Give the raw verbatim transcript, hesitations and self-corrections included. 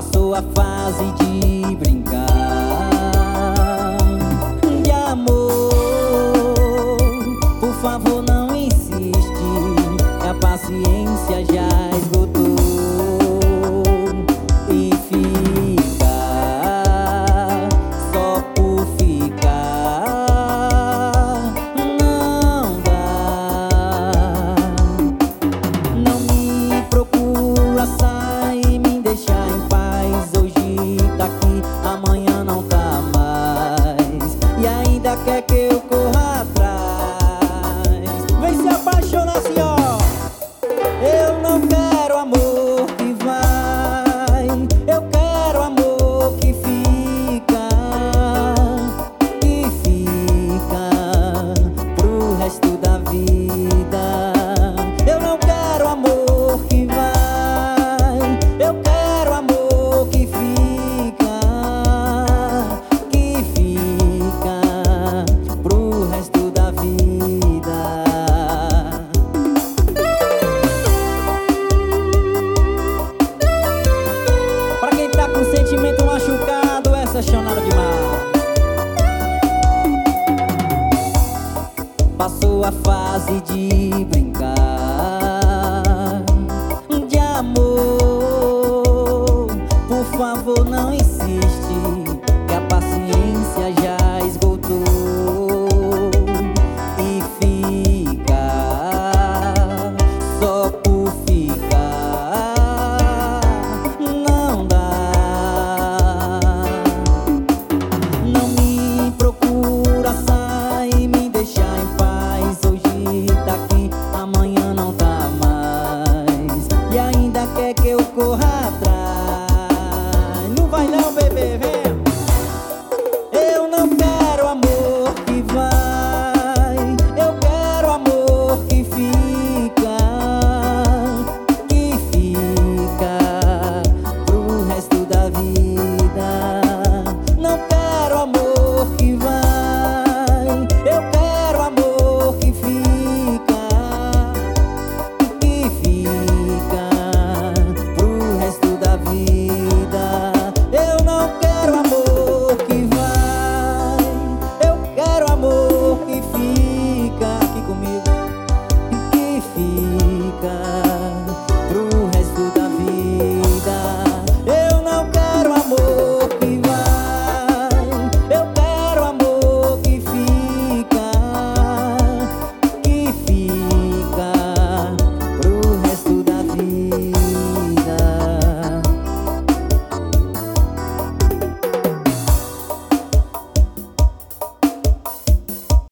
Passou a fase de brincar, de amor. Por favor, não insiste, que a paciência já esgotou. E fica só por ficar, não dá. Não me procura, sai e me deixa em paz. Hoje tá aqui, amanhã não tá mais, e ainda quer que eu corra atrás. Vem se apaixonar assim, ó. Eu não quero amor que vai, eu quero amor que fica, que fica pro resto da vida. Eu não quero amor que vai, eu quero amor que fica, que fica pro resto da vida. Pra quem tá com sentimento machucado, essa é chonada demais. Passou a fase de brincar,